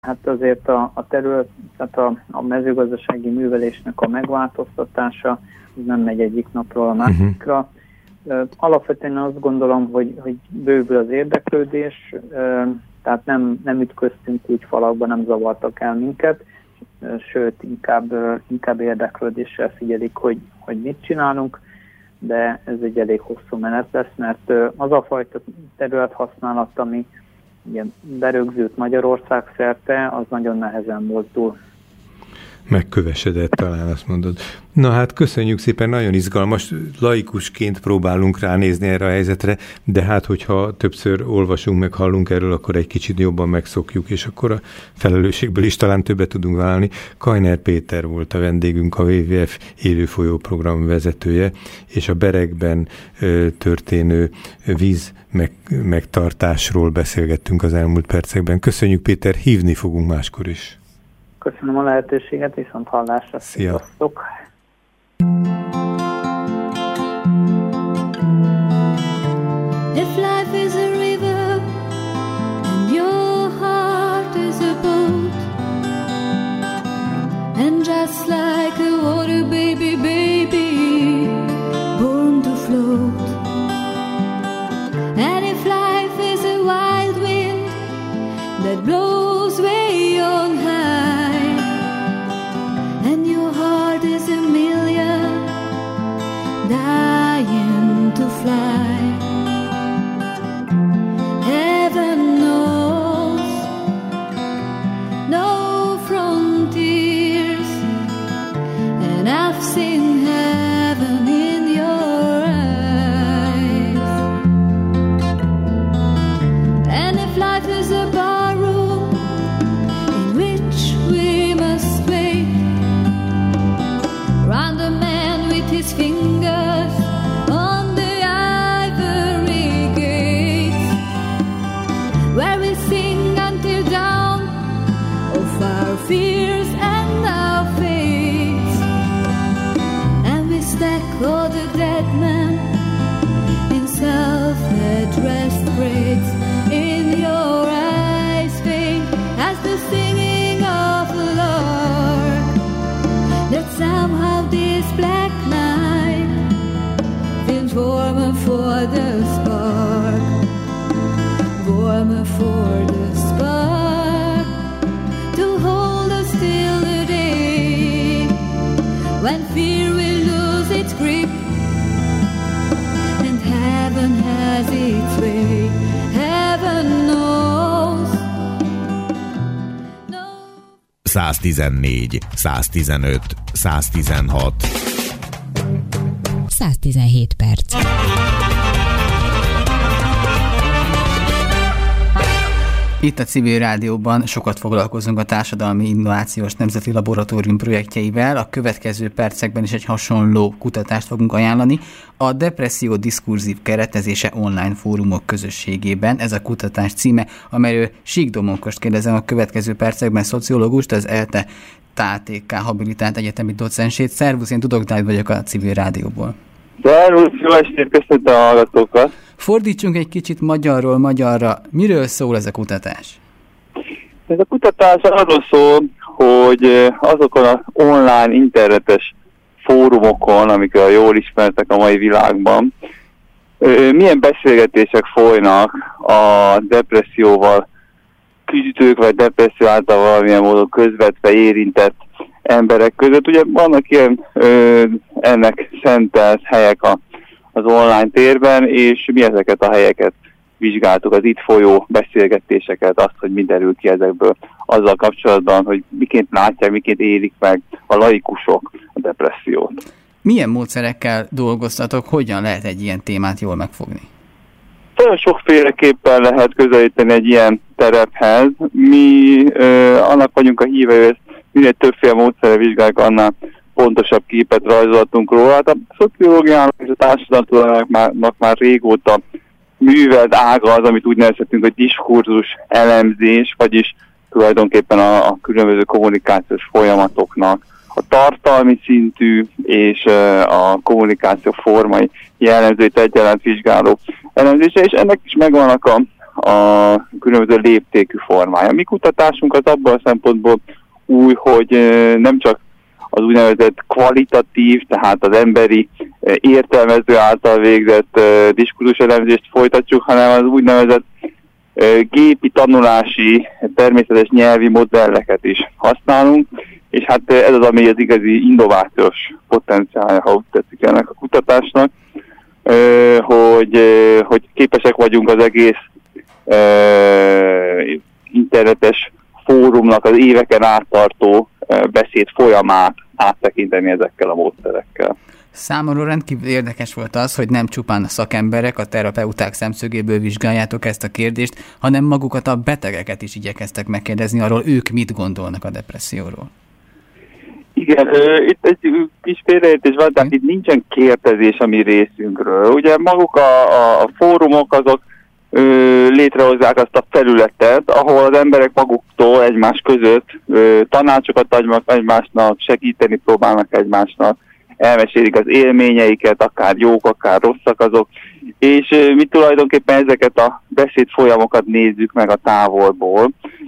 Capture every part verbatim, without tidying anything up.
Hát azért a, a terület, tehát a, a mezőgazdasági művelésnek a megváltoztatása nem megy egyik napról a másikra. Uh-huh. Alapvetően azt gondolom, hogy, hogy bővül az érdeklődés, tehát nem, nem ütköztünk úgy falakba, nem zavartak el minket, sőt, inkább, inkább érdeklődéssel figyelik, hogy, hogy mit csinálunk, de ez egy elég hosszú menet lesz, mert az a fajta területhasználat, ami igen, berögzült Magyarország szerte, az nagyon nehezen volt túl. Megkövesedett talán, azt mondod. Na hát köszönjük szépen, nagyon izgalmas, laikusként próbálunk ránézni erre a helyzetre, de hát hogyha többször olvasunk, meg hallunk erről, akkor egy kicsit jobban megszokjuk, és akkor a felelősségből is talán többet tudunk vállalni. Kajner Péter volt a vendégünk, a dupla vé vé ef élőfolyó program vezetője, és a Berekben ö, történő víz meg, megtartásról beszélgettünk az elmúlt percekben. Köszönjük, Péter, hívni fogunk máskor is. Köszönöm a lehetőséget, viszont hallásra. Szia! Sziasztok. If life is a river and your heart is a boat, and just like a water baby, baby, born to float, and if life is a wild wind that blows way on high, and your heart is a million dying to fly, heaven knows no frontiers, and I've seen heaven in your eyes. And if life is a barroom in which we must wait round a man with his fingers on the ivory gates, where we sing until dawn of our fears and our fates, and we stack all the dead men in self-addressed grades. In your eyes faint as the singing of a lark, that somehow this black night feels warmer for the spark, warmer for the spark, to hold us till the day when fear will lose its grip and heaven has its way. Heaven knows. No. száz tizennégy, száz tizenöt, száz tizenhat. száz tizenhét perc. Itt a Civil Rádióban sokat foglalkozunk a Társadalmi Innovációs Nemzeti Laboratórium projektjeivel. A következő percekben is egy hasonló kutatást fogunk ajánlani. A depresszió diskurzív keretezése online fórumok közösségében. Ez a kutatás címe, amelyről Sík Domonkost kérdezem a következő percekben, szociológust, az ELTE té á té ká habilitált egyetemi docensét. Szervusz, én Tudok Dávid vagyok a Civil Rádióból. Szervusz, jó estét, köszöntöm a hallgatókat! Fordítsunk egy kicsit magyarról magyarra. Miről szól ez a kutatás? Ez a kutatás arról szól, hogy azokon az online internetes fórumokon, amik jól ismertek a mai világban, milyen beszélgetések folynak a depresszióval küzdők, vagy depresszió által valamilyen módon közvetve érintett emberek között. Ugye vannak ilyen ö, ennek szentelt helyek a, az online térben, és mi ezeket a helyeket vizsgáltuk, az itt folyó beszélgetéseket, azt, hogy mi derül ki ezekből azzal kapcsolatban, hogy miként látják, miként élik meg a laikusok a depressziót. Milyen módszerekkel dolgoztatok, hogyan lehet egy ilyen témát jól megfogni? Nagyon sokféleképpen lehet közelíteni egy ilyen terephez. Mi ö, annak vagyunk a hívei, hogy minél többféle módszerre vizsgáljuk, annál pontosabb képet rajzoltunk róla. Hát a szociológiának és a társadalomtudományoknak már régóta művelt ága az, amit úgy nevezhetünk, hogy diskurzus elemzés, vagyis tulajdonképpen a, a különböző kommunikációs folyamatoknak a tartalmi szintű és a kommunikáció formai jellemzőit egyaránt vizsgáló elemzése, és ennek is megvannak a, a különböző léptékű formája. A mi kutatásunk az abban a szempontból új, hogy nem csak az úgynevezett kvalitatív, tehát az emberi értelmező által végzett diskurzus elemzést folytatjuk, hanem az úgynevezett gépi tanulási, természetes nyelvi modelleket is használunk, és hát ez az, ami az igazi innovációs potenciálja, ha úgy tetszik ennek a kutatásnak, hogy, hogy képesek vagyunk az egész internetes fórumnak az éveken áttartó beszéd folyamát áttekinteni ezekkel a módszerekkel. Számomra rendkívül érdekes volt az, hogy nem csupán a szakemberek, a terapeuták szemszögéből vizsgáljátok ezt a kérdést, hanem magukat a betegeket is igyekeztek megkérdezni arról, ők mit gondolnak a depresszióról. Igen, itt egy kis félreértés van, tehát itt nincsen kérdezés a mi részünkről. Ugye maguk a, a, a fórumok azok ö, létrehozzák azt a felületet, ahol az emberek maguktól egymás között ö, tanácsokat adnak egymásnak, segíteni próbálnak egymásnak, elmesélik az élményeiket, akár jók, akár rosszak azok, és mi tulajdonképpen ezeket a beszéd folyamokat nézzük meg a távolból,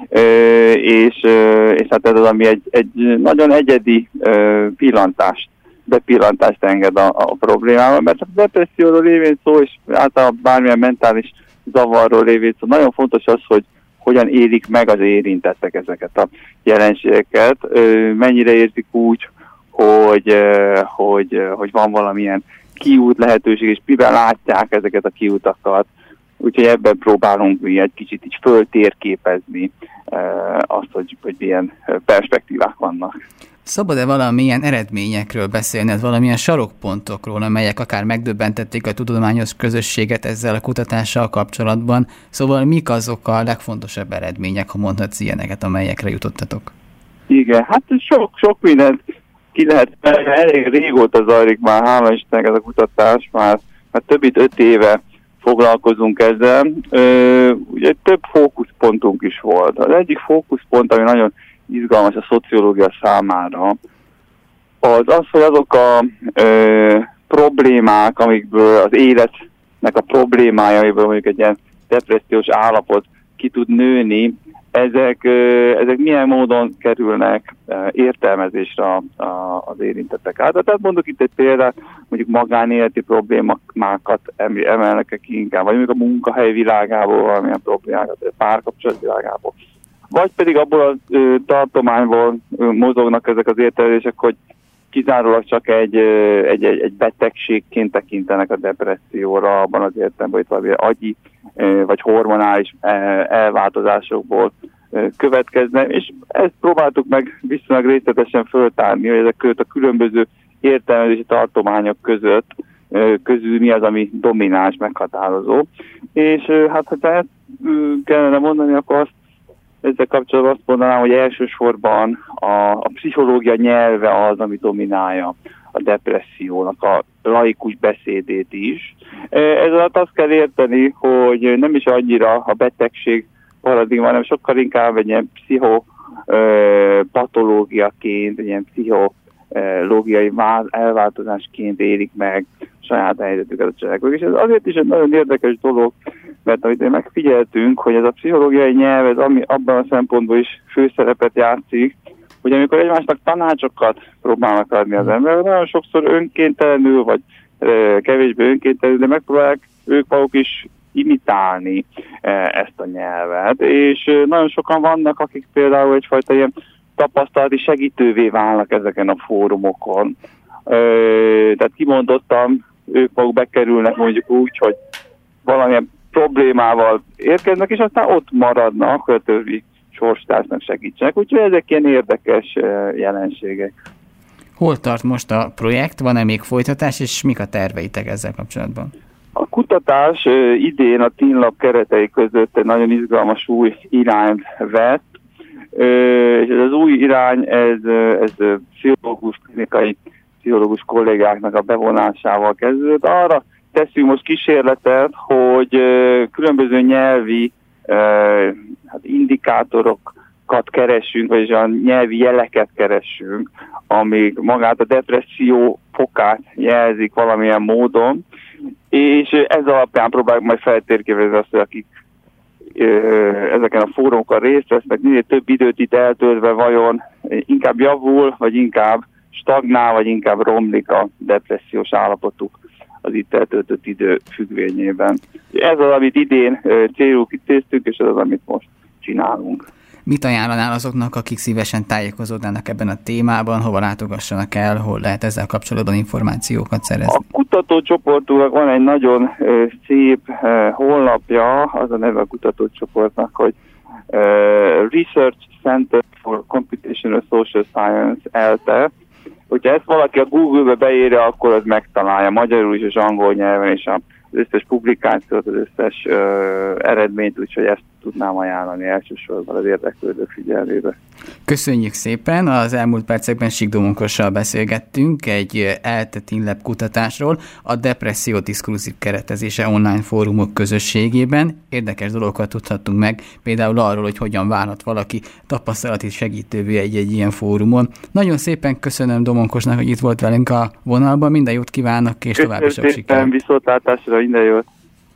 és, és hát ez az, ami egy, egy nagyon egyedi pillantást, bepillantást enged a, a problémában, mert a depresszióról lévén szó, és általában bármilyen mentális zavarról lévén szó, nagyon fontos az, hogy hogyan élik meg az érintettek ezeket a jelenségeket, mennyire érzik úgy, hogy, hogy, hogy van valamilyen kiút lehetőség, és mivel látják ezeket a kiutakat. Úgyhogy ebben próbálunk mi egy kicsit így föltérképezni azt, hogy, hogy milyen perspektívák vannak. Szabad-e valamilyen eredményekről beszélned, valamilyen sarokpontokról, amelyek akár megdöbbentették a tudományos közösséget ezzel a kutatással kapcsolatban? Szóval mik azok a legfontosabb eredmények, ha mondhatsz ilyeneket, amelyekre jutottatok? Igen, hát sok, sok mindent ki lehet, elég régóta zajlik már, hála Istennek ez a kutatás, már, már több mint öt éve foglalkozunk ezzel. Ö, ugye több fókuszpontunk is volt. Az egyik fókuszpont, ami nagyon izgalmas a szociológia számára, az az, hogy azok a ö, problémák, amikből az életnek a problémája, amiből mondjuk egy ilyen depressziós állapot ki tud nőni, Ezek, ezek milyen módon kerülnek értelmezésre az érintettek által. Tehát mondok itt egy példát, mondjuk magánéleti problémákat emelnek ki inkább, vagy mondjuk a munkahely világából valamilyen problémákat, vagy a párkapcsolat világából. Vagy pedig abból a tartományból mozognak ezek az értelmezések, hogy kizárólag csak egy, egy, egy, egy betegségként tekintenek a depresszióra, abban az értelemben, hogy valami agyi vagy hormonális elváltozásokból következne, és ezt próbáltuk meg viszonylag részletesen föltárni, hogy ezek között a különböző értelmezési tartományok között közül mi az, ami domináns, meghatározó. És hát, ha ezt kellene mondani, akkor azt, ezzel kapcsolatban azt mondanám, hogy elsősorban a, a pszichológia nyelve az, ami dominálja a depressziónak a laikus beszédét is. Ez alatt azt kell érteni, hogy nem is annyira a betegség paradigma, hanem sokkal inkább egy ilyen pszichopatológiaként, egy ilyen pszichológiai elváltozásként élik meg saját helyzetüket a cselekvők. És ez azért is egy nagyon érdekes dolog, mert amit megfigyeltünk, hogy ez a pszichológiai nyelv, ez ami abban a szempontból is főszerepet játszik, hogy amikor egymásnak tanácsokat próbálnak adni az emberek, nagyon sokszor önkéntelenül, vagy e, kevésbé önkéntelenül, de megpróbálják ők maguk is imitálni e, ezt a nyelvet. És e, nagyon sokan vannak, akik például egyfajta ilyen tapasztalati segítővé válnak ezeken a fórumokon. E, tehát kimondottan ők maguk bekerülnek mondjuk úgy, hogy valamilyen problémával érkeznek, és aztán ott maradnak, hogy a többi sorstársnak segítsenek. Úgyhogy ezek ilyen érdekes jelenségek. Hol tart most a projekt? Van-e még folytatás, és mik a terveitek ezzel kapcsolatban? A kutatás idén a TeenLab keretei között egy nagyon izgalmas új irányt vett, és ez az új irány, ez, ez pszichológus, klinikai pszichológus kollégáknak a bevonásával kezdődött. Arra teszünk most kísérletet, hogy különböző nyelvi hát indikátorokat keresünk, vagy a nyelvi jeleket keresünk, amíg magát a depresszió fokát jelzik valamilyen módon, és ez alapján próbáljuk majd feltérképezni azt, hogy akik ezeken a fórumokon részt vesznek, minél több időt itt eltöltve vajon inkább javul, vagy inkább stagnál, vagy inkább romlik a depressziós állapotuk az itt eltöltött idő függvényében. Ez az, amit idén célul kitűztünk, és ez az, amit most csinálunk. Mit ajánlanál azoknak, akik szívesen tájékozódnának ebben a témában, hova látogassanak el, hol lehet ezzel kapcsolatban információkat szerezni? A kutatócsoportunknak van egy nagyon uh, szép uh, honlapja, az a neve a kutatócsoportnak, hogy uh, Research Center for Computational Social Science ELTE. Hogyha ezt valaki a Google-be beírja, akkor az megtalálja magyarul is és angol nyelven, és az összes publikációt, az összes uh, eredményt, úgyhogy ezt tudnám ajánlani elsősorban az érdeklődők figyelmébe. Köszönjük szépen! Az elmúlt percekben Sík Domonkossal beszélgettünk egy ELTE TeenLab kutatásról, a depresszió diszkurzív keretezése online fórumok közösségében. Érdekes dolgokat tudhattunk meg, például arról, hogy hogyan válhat valaki tapasztalati segítővé egy-egy ilyen fórumon. Nagyon szépen köszönöm Domonkosnak, hogy itt volt velünk a vonalban. Minden jót kívánok, és további sok sikert! Viszontlátásra, minden jót!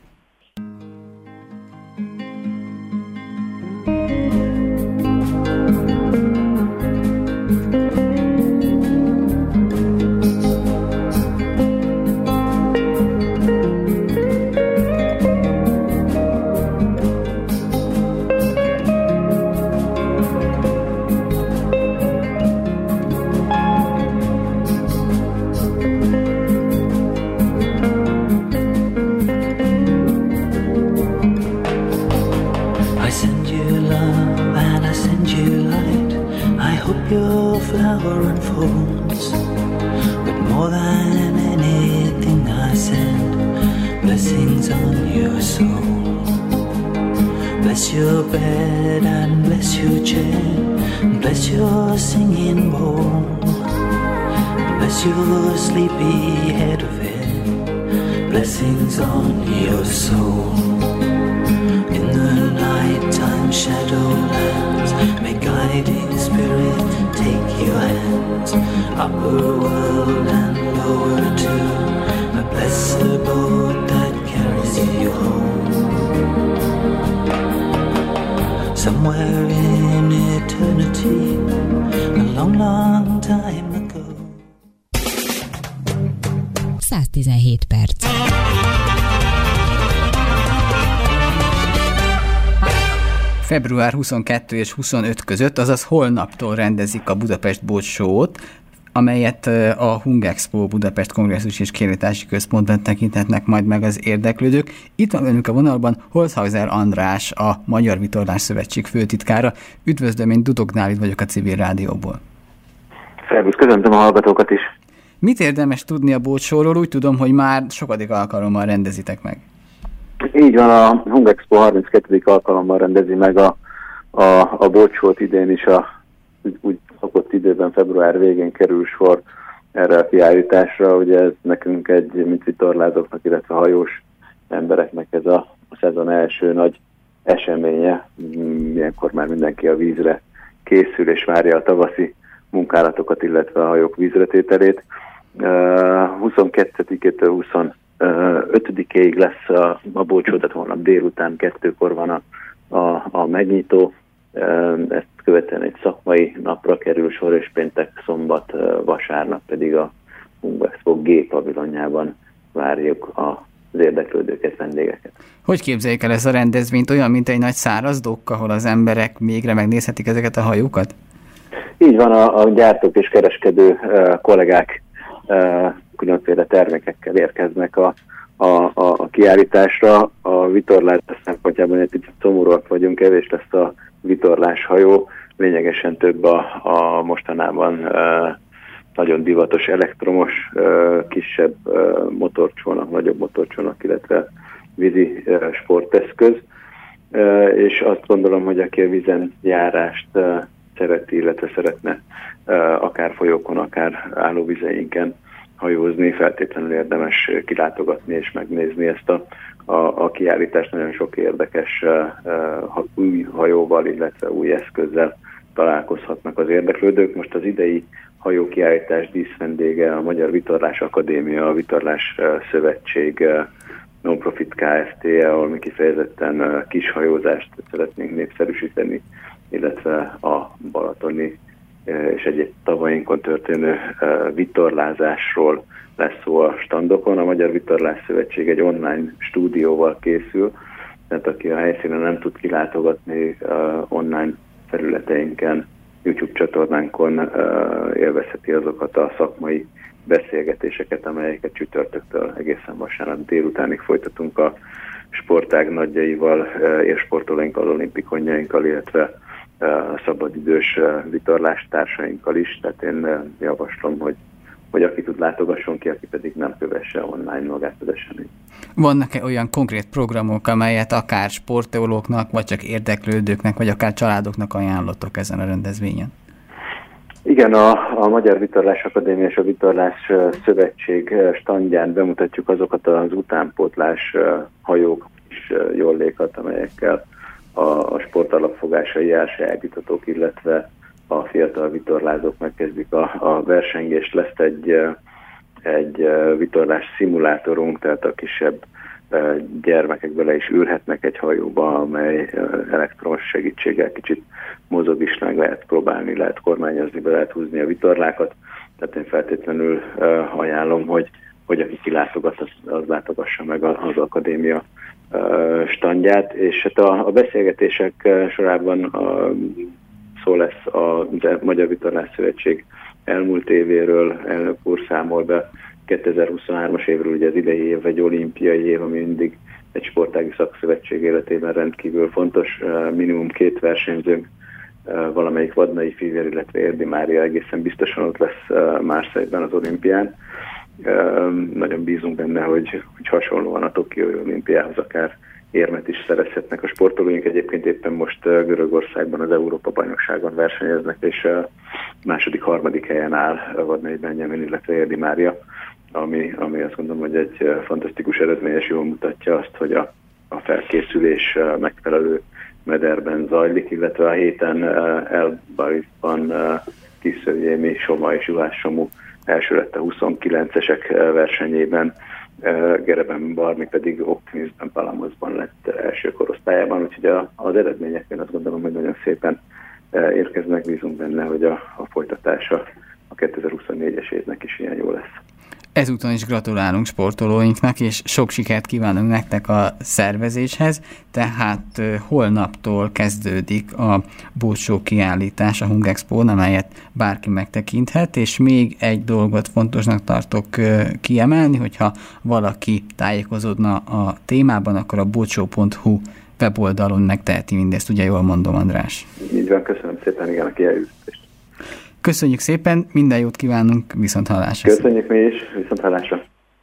Bless your bed and bless your chair, bless your singing bowl, bless your sleepy head of hair, blessings on your soul. In the night-time shadowlands, may guiding spirit take your hands, upper world and lower too, a blessed boat that carries you home. Somewhere in eternity, a long, long time ago. száz tizenhét perc. február huszonkettő és huszonöt között, azaz holnaptól rendezik a Budapest Boat Show-ot, amelyet a Hungexpo Budapest Kongresszus és Kiállítási Központban tekinthetnek majd meg az érdeklődők. Itt van velünk a vonalban Holzhauser András, a Magyar Vitorlás Szövetség főtitkára. Üdvözlöm, én Dudok Dávid vagyok a Civil Rádióból. Szervusz, köszöntöm a hallgatókat is. Mit érdemes tudni a Boat Show-ról? Úgy tudom, hogy már sokadik alkalommal rendezitek meg. Így van, a Hungexpo harminckettedik alkalommal rendezi meg a, a, a Boat Show-t, idén is a úgy, úgy szokott időben február végén kerül sor erre a kiállításra. Ugye ez nekünk egy, mint vitorlázóknak, illetve hajós embereknek ez a, a szezon első nagy eseménye. Ilyenkor már mindenki a vízre készül és várja a tavaszi munkálatokat, illetve a hajók vízretételét. huszonkettedikétől huszonötödikéig lesz a, a Boat Show, tehát holnap délután kettőkor van a, a, a megnyitó. Ezt követően egy szakmai napra kerül sor, és péntek, szombat, vasárnap pedig a Hungexpo G pavilonjában várjuk az érdeklődőket, vendégeket. Hogy képzeljük el ez a rendezvényt? Olyan, mint egy nagy száraz dokk, ahol az emberek mégre megnézhetik ezeket a hajókat? Így van, a, a gyártók és kereskedő uh, kollégák uh, különféle termékekkel érkeznek a, a, a, a kiállításra. A vitorlázás szempontjában egy picit szomorúak vagyunk, kevés lesz a vitorlás hajó, lényegesen több a, a mostanában uh, nagyon divatos elektromos, uh, kisebb uh, motorcsónak, nagyobb motorcsónak, illetve vízi uh, sporteszköz. Uh, és azt gondolom, hogy aki a vízen járást uh, szereti, illetve szeretne uh, akár folyókon, akár állóvizeinken hajózni, feltétlenül érdemes kilátogatni és megnézni ezt a, a, a kiállítást. Nagyon sok érdekes uh, új hajóval, illetve új eszközzel találkozhatnak az érdeklődők. Most az idei hajókiállítás díszvendége a Magyar Vitorlás Akadémia, a Vitorlás uh, Szövetség uh, non-profit Kft., ahol mi kifejezetten kishajózást szeretnénk népszerűsíteni, illetve a balatoni és egyéb tavainkon történő vitorlázásról lesz szó a standokon. A Magyar Vitorlás Szövetség egy online stúdióval készül, tehát aki a helyszínen nem tud kilátogatni, online felületeinken, YouTube csatornánkon élvezheti azokat a szakmai beszélgetéseket, amelyeket csütörtöktől egészen vasárnap délutánig folytatunk a sportág nagyjaival, élsportolóinkkal, olimpikonjainkkal, illetve a szabadidős vitorlástársainkkal is. Tehát én javaslom, hogy, hogy aki tud, látogasson ki, aki pedig nem kövesse online magát az eseményt. Vannak-e olyan konkrét programok, amelyet akár sportolóknak, vagy csak érdeklődőknek, vagy akár családoknak ajánlottok ezen a rendezvényen? Igen, a, a Magyar Vitorlás Akadémia és a Vitorlás Szövetség standján bemutatjuk azokat az utánpótlás hajók és jollékat, amelyekkel a, a sportalapfogásai elsajátítatók, illetve a fiatal vitorlázók megkezdik a, a versengést. Lesz egy, egy vitorlás szimulátorunk, tehát a kisebb gyermekek bele is ülhetnek egy hajóba, amely elektromos segítséggel kicsit mozog is, meg lehet próbálni, lehet kormányozni, be lehet húzni a vitorlákat. Tehát én feltétlenül ajánlom, hogy, hogy aki kilátogat, az, az látogassa meg az akadémia standját, és hát a, a beszélgetések sorában a, szó lesz a Magyar Vitorlás Szövetség elmúlt évéről, elnök úr számol be kétezer-huszonhármas évről, ugye az idei év egy olimpiai év, ami mindig egy sportági szakszövetség életében rendkívül fontos. Minimum két versenyzőnk, valamelyik Vadnai Fivér, illetve Érdi Mária egészen biztosan ott lesz Marseille-ben az olimpián. Nagyon bízunk benne, hogy, hogy hasonlóan a Tokiói olimpiához akár érmet is szerezhetnek a sportolóink. Egyébként éppen most Görögországban az Európa-bajnokságon versenyeznek, és második, harmadik helyen áll Vadnai Benjamin, illetve Érdi Mária, ami, ami azt gondolom, hogy egy fantasztikus eredmény, és jól mutatja azt, hogy a, a felkészülés megfelelő mederben zajlik, illetve a héten Elbarisban Tiszőjémi, Soma és Juhász Somó első lett a huszonkilencesek versenyében, Gereben Barni pedig Optimistban, Palamosban lett első korosztályában, úgyhogy az eredményekben azt gondolom, hogy nagyon szépen érkeznek, bízunk benne, hogy a, a folytatása a kétezer-huszonnégyes évnek is ilyen jó lesz. Ezúton is gratulálunk sportolóinknak, és sok sikert kívánunk nektek a szervezéshez, tehát holnaptól kezdődik a búcsú kiállítás a Hungexpón, amelyet bárki megtekinthet, és még egy dolgot fontosnak tartok kiemelni, hogyha valaki tájékozódna a témában, akkor a bocsó pont hu weboldalon megteheti mindezt, ugye jól mondom, András? Így van, köszönöm szépen, igen, a kijelzést. Köszönjük szépen, minden jót kívánunk, viszont hallásra. Köszönjük mi is, viszont hallásra.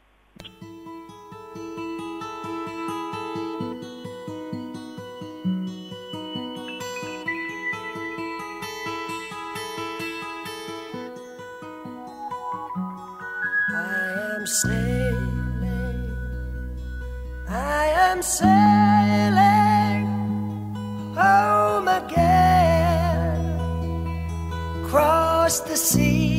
I am sailing, I am sailing home again, across the sea.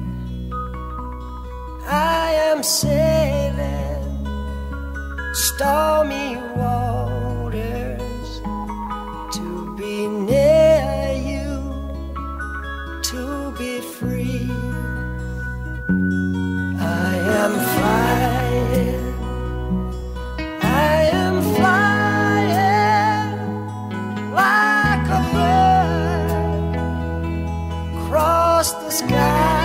I am sailing stormy waters to be near you, to be free. I am flying, I am flying like a bird across the sky.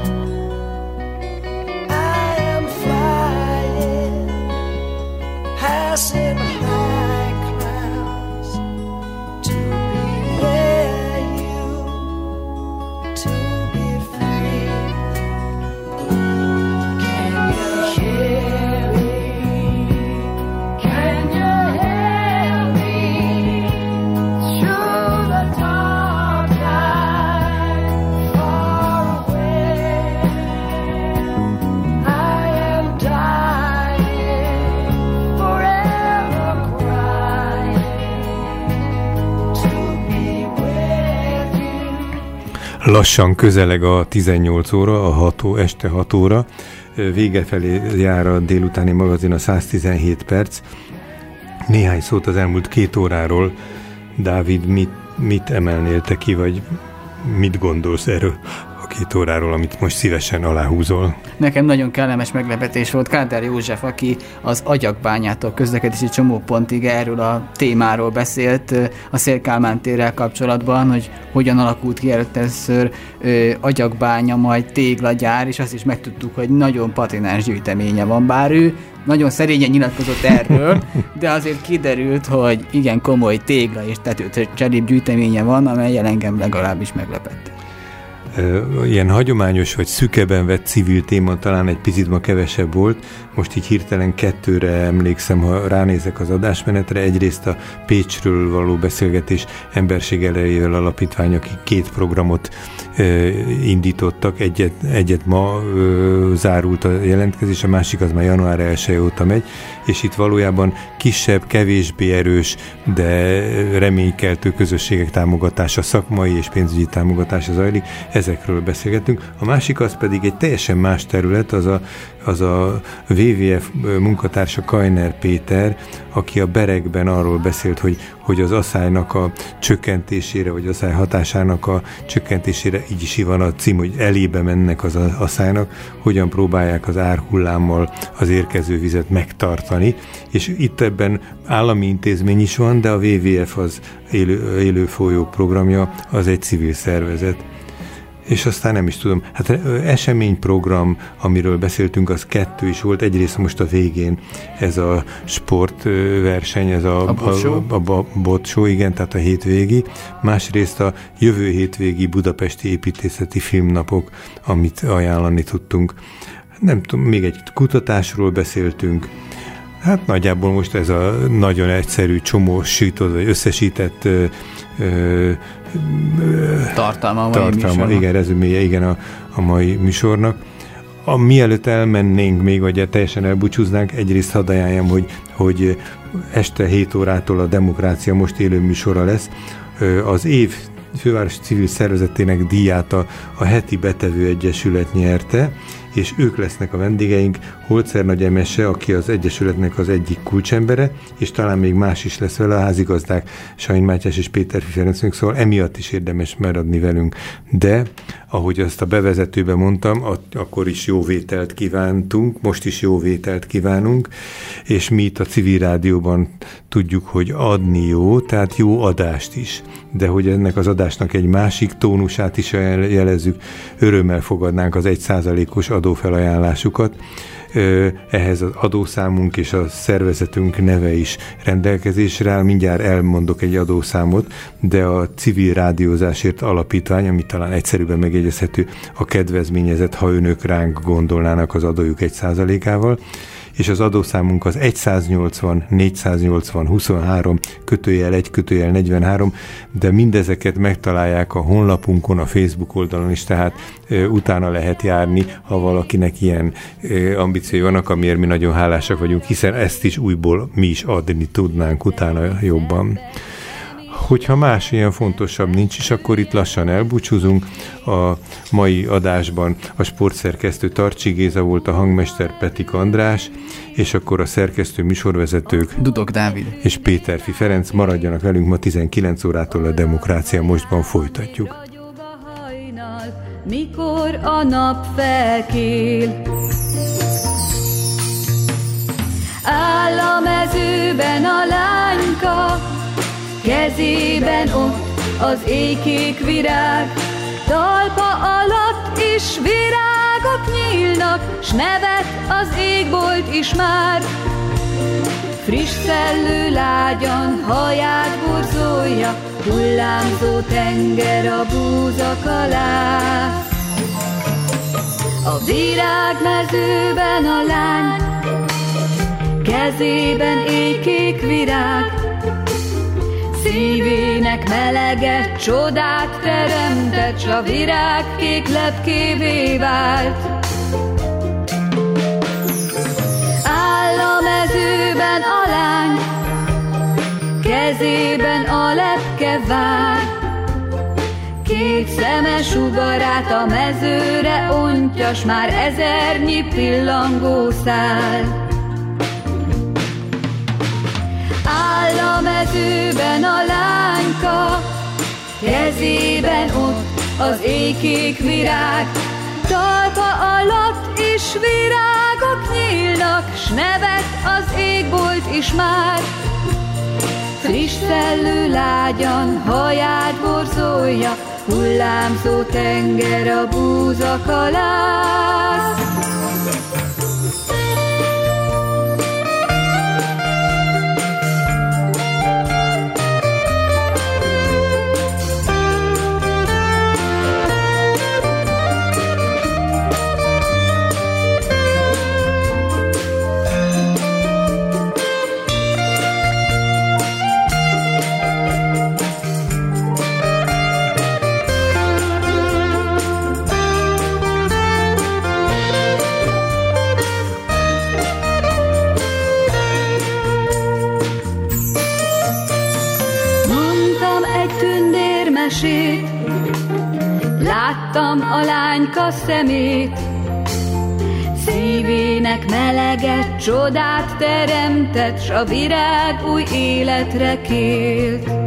I am flying, passing high clouds to be near you, to be free. Can you hear me? Can you hear me? Through the dark night, far away. I am dying, forever crying, to be with you. Lassan közeleg a tizennyolc óra, a hat ó, este hat óra. vége felé jár a délutáni magazin, a száz tizenhét perc. Néhány szót az elmúlt két óráról. Dávid, mit, mit emelnél te ki, vagy mit gondolsz erről a két óráról, amit most szívesen aláhúzol? Nekem nagyon kellemes meglepetés volt Kádár József, aki az Agyagbányától közlekedési csomópontig erről a témáról beszélt a Széll-Kálmán térrel kapcsolatban, hogy hogyan alakult ki először Agyagbánya, majd téglagyár, és azt is megtudtuk, hogy nagyon patinás gyűjteménye van, bár ő nagyon szerényen nyilatkozott erről, de azért kiderült, hogy igen komoly tégla és tetőcserép gyűjteménye van, amely engem legalábbis meglepett. Ilyen hagyományos vagy szükeben vett civil téma talán egy picit ma kevesebb volt. Most így hirtelen kettőre emlékszem, ha ránézek az adásmenetre. Egyrészt a Pécsről való beszélgetés Emberség Erejével Alapítvány, akik két programot ö, indítottak. Egyet, egyet ma ö, zárult a jelentkezés, a másik az már január elseje óta megy, és itt valójában kisebb, kevésbé erős, de reménykeltő közösségek támogatása, szakmai és pénzügyi támogatása zajlik. Ezekről beszélgetünk. A másik az pedig egy teljesen más terület, az a, az a vé vé ef munkatársa Kajner Péter, aki a Berekben arról beszélt, hogy, hogy az aszálynak a csökkentésére, vagy aszály hatásának a csökkentésére, így is van a cím, hogy elébe mennek az aszálynak, hogyan próbálják az árhullámmal az érkező vizet megtartani, és itt ebben állami intézmény is van, de a vé vé ef az élő, élő folyó programja, az egy civil szervezet. És aztán nem is tudom, hát eseményprogram, amiről beszéltünk, az kettő is volt. Egyrészt most a végén ez a sportverseny, ez a, a botshow. a, a, a botshow, igen, tehát a hétvégi. Másrészt a jövő hétvégi budapesti építészeti filmnapok, amit ajánlani tudtunk. Nem tudom, még egy kutatásról beszéltünk. Hát nagyjából most ez a nagyon egyszerű, csomósított, vagy összesített ö, ö, tartalma, tartalma igen, rezüméje, igen a, a mai műsornak. A, mielőtt elmennénk még, vagy teljesen elbúcsúznánk, egyrészt hadd ajánljam, hogy, hogy este hét órától a Demokrácia most élő műsora lesz. Az év fővárosi civil szervezetének díját a, a Heti Betevő Egyesület nyerte, és ők lesznek a vendégeink, Holzer Nagy Emese, aki az Egyesületnek az egyik kulcsembere, és talán még más is lesz vele, a házigazdák Sain Mátyás és Péterfi Ferencünk, szóval emiatt is érdemes maradni velünk. De, ahogy azt a bevezetőben mondtam, akkor is jó vételt kívántunk, most is jó vételt kívánunk, és mi itt a Civil Rádióban tudjuk, hogy adni jó, tehát jó adást is. De hogy ennek az adásnak egy másik tónusát is jelezzük, örömmel fogadnánk az egy százalékos adófelajánlásukat. Ehhez az adószámunk és a szervezetünk neve is rendelkezésre áll. Mindjárt elmondok egy adószámot, de a Civil Rádiózásért Alapítvány, ami talán egyszerűbben megjegyezhető, a kedvezményezett, ha önök ránk gondolnának az adójuk egy százalékával, és az adószámunk az egyszáznyolcvan négyszáznyolcvan huszonhárom kötőjel egy kötőjel negyvenhárom, de mindezeket megtalálják a honlapunkon, a Facebook oldalon is, tehát e, utána lehet járni, ha valakinek ilyen e, ambíciói vannak, amiért mi nagyon hálásak vagyunk, hiszen ezt is újból mi is adni tudnánk utána jobban. Hogyha más ilyen fontosabb nincs is, akkor itt lassan elbúcsúzunk. A mai adásban a sportszerkesztő Tarcsi Géza volt, a hangmester Petik András, és akkor a szerkesztő műsorvezetők Dudok Dávid és Péterfi Ferenc. Maradjanak velünk, ma tizenkilenc órától a Demokrácia Mostban folytatjuk. Mikor a nap felkél, áll a mezőben a lányka, kezében ott az éjkék virág, talpa alatt is virágok nyílnak, s nevet az égbolt is már. Friss szellő lágyan haját borzolja, hullámzó tenger a búzak alá. A virágmezőben a lány, kezében éjkék virág, szívének melege csodát teremtett, s a virág kék lepkévé vált. Áll a mezőben a lány, kezében a lepke vár, Kék szeme sugarát a mezőre ontja, s már ezernyi pillangó szál. Áll a mezőben a lányka, kezében ott az éjkék virág, talpa alatt is virágok nyílnak, s nevet az égbolt is már. Friss szellő lágyan haját borzolja, hullámzó tenger a búzakalász. Láttam a lányka szemét, szívének meleget, csodát teremtett, s a virág új életre kélt.